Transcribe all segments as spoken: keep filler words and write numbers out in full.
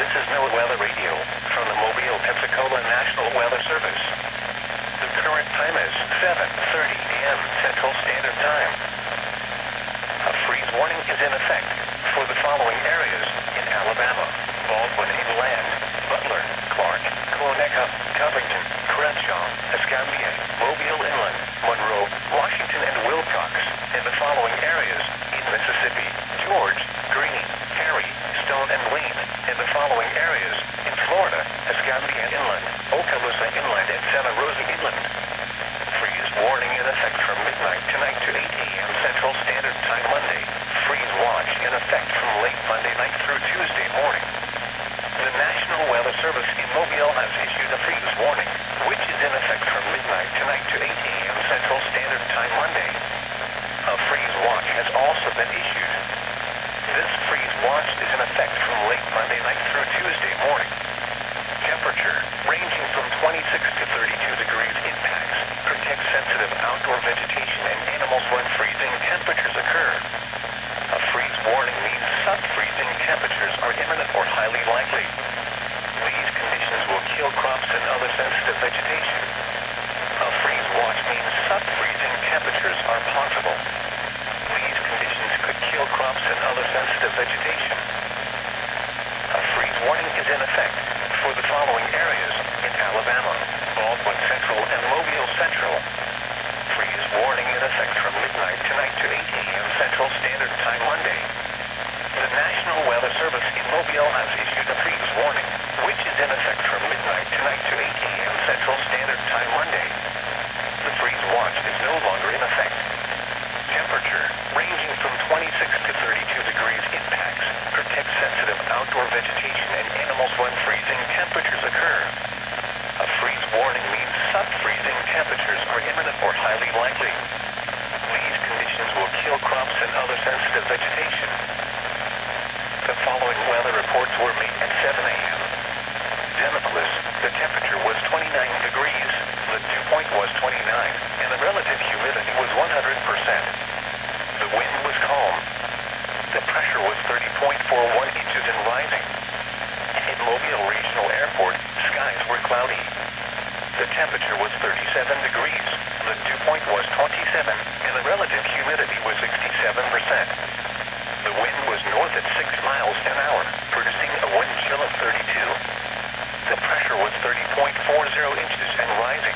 This is NOAA Weather Radio from the Mobile, Pensacola National Weather Service. The current time is seven thirty a m Central Standard Time. A freeze warning is in effect for the following areas in Alabama: Baldwin Inland, Butler, Clark, Conecuh, Covington, Crenshaw, Escambia, Mobile Inland, Monroe, Washington, and Wilcox, and the following areas in Mississippi: George, Greene, Perry, Stone, and Wayne, and the following areas in Florida: Escambia Inland, Okaloosa Inland, and Santa Rosa Inland. Freeze warning in effect from midnight tonight to eight a m Central Standard Time Monday. Freeze watch in effect from late Monday night through Tuesday morning. The National Weather Service in Mobile has issued a freeze warning, which is in effect from midnight tonight to eight a m Central Standard Time Monday. A freeze watch has also been issued. This freeze watch is in effect from late Monday night through Tuesday morning. Temperature ranging from twenty-six to thirty-two degrees impacts. Protect sensitive outdoor vegetation and animals when freezing temperatures occur. A freeze warning means sub-freezing temperatures are imminent or highly likely. These conditions will kill crops and other sensitive vegetation. A freeze watch means sub-freezing temperatures are possible. These conditions could kill crops and other sensitive vegetation. A freeze warning is in effect for the following areas in Alabama: Baldwin Central and Mobile Central. Freeze warning in effect from midnight tonight to eight a m Central Standard Time Monday. The National Weather Service in Mobile has issued a freeze warning, which is in effect from midnight tonight to eight a m Central Standard Time Monday. The freeze watch is no longer in effect. Temperature ranging from twenty-six to thirty-two degrees impacts. Protect sensitive outdoor vegetation and animals when freezing temperatures occur. A freeze warning means sub-freezing temperatures are imminent or highly likely. These conditions will kill crops and other sensitive vegetation. The following weather reports were made at seven a m Demopolis, the temperature was twenty-nine degrees, the dew point was twenty-nine, and the relative humidity was one hundred percent. The wind was calm. The pressure was thirty point four one inches and rising. At Mobile Regional Airport, skies were cloudy. The temperature was thirty-seven degrees, the dew point was twenty-seven, and the relative humidity was sixty-seven percent. The wind was north at six miles an hour, producing a wind chill of thirty-two. The pressure was thirty point four zero inches and rising.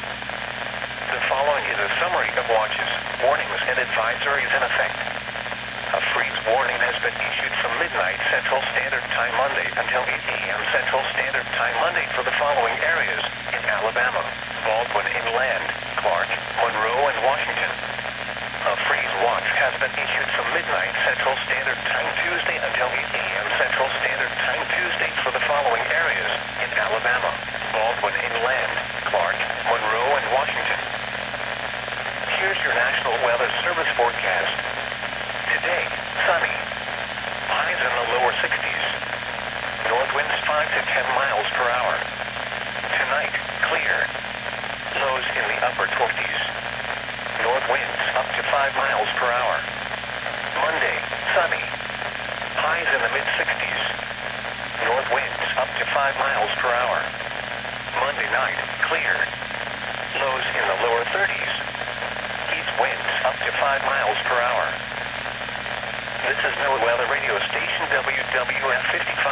The following is a summary of watches, warnings, and advisories in effect. A freeze warning has been issued from midnight Central Standard Time Monday until eight a m Central Standard Time Monday for the following areas in Alabama: Baldwin Inland, Clark, Monroe, and Washington. A freeze watch has been issued from midnight Central Standard Time Tuesday until eight a m Central Standard Time Tuesday for the following areas in Alabama: Baldwin Inland, Clark, Monroe, and Washington. Here's your National Weather Service forecast. Today, sunny. Highs in the lower sixties. North winds five to ten miles per hour. Tonight, clear. Lows in the upper twenties. North winds up to five miles per hour. Monday, sunny. Highs in the mid-sixties. North winds up to five miles per hour. Monday night, clear. Lows in the lower thirties. East winds up to five miles per hour. This is NOAA Weather Radio Station W W F fifty-four.